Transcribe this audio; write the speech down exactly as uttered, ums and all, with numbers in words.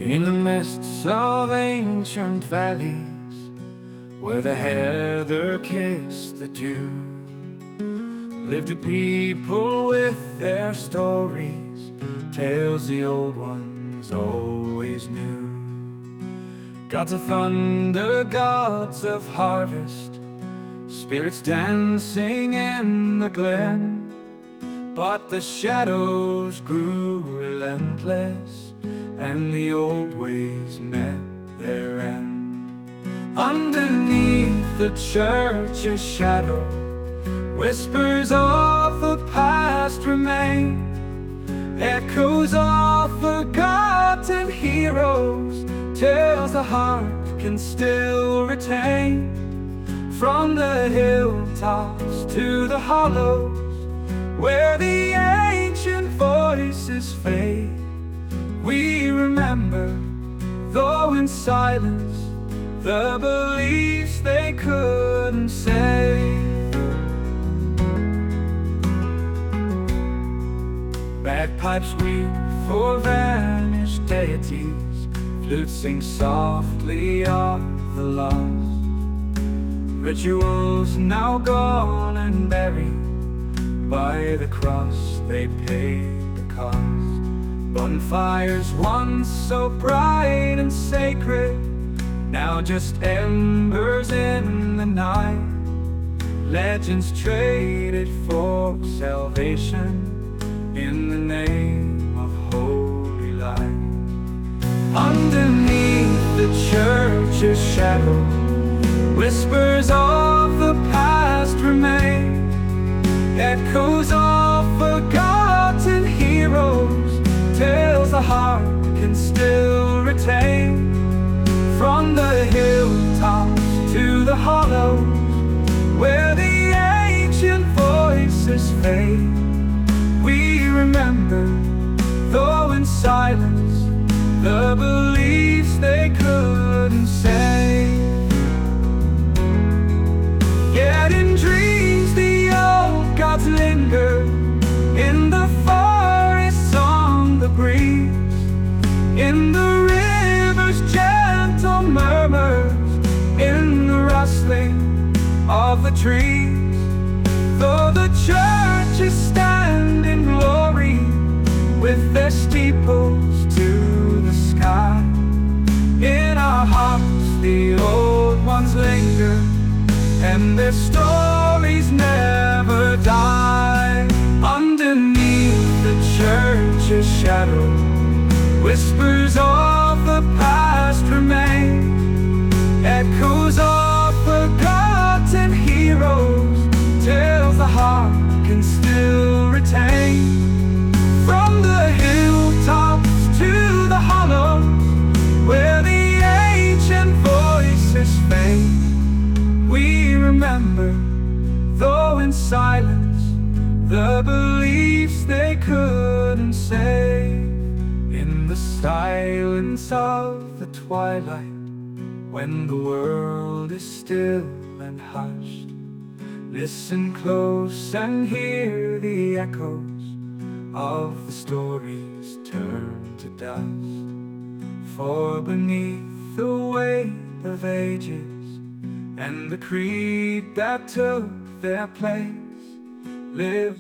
In the mists of ancient valleys, where the heather kissed the dew, lived a people with their stories, tales the old ones always knew. Gods of thunder, gods of harvest, spirits dancing in the glen. But the shadows grew relentless, and the old ways met their end. Underneath the church's shadow, whispers of the past remain, echoes of forgotten heroes, tales the heart can still retain. From the hilltops to the hollows, where the ancient voices fade, we remember, though in silence, the beliefs they couldn't say. Bagpipes weep for vanished deities, flutes sing softly of the lost. Rituals now gone and buried, by the cross they paid the cost. Bonfires once so bright and sacred, now just embers in the night. Legends traded for salvation in the name of holy light. Underneath the church's shadow, whispers of the past remain, echoes of forgotten heroes, tales the heart can still retain. From the hilltops to the hollows, where the ancient voices fade, we remember, though in silence, the beliefs they couldn't say. Yet in dreams the old gods linger, in the forests on the breeze, in the river's gentle murmurs, in the rustling of the trees. Though the churches stand in glory, with their steeples to the sky, in our hearts the old ones linger, and their stories never die. Underneath the church's shadow, whispers of the past remain, echoes of forgotten heroes, tales the heart can still retain. From the hilltops to the hollows, where the ancient voices fade, we remember, though in silence, the beliefs they couldn't say. In the silence of the twilight, when the world is still and hushed, listen close and hear the echoes of the stories turn to dust. For beneath the weight of ages and the creed that took their place, lives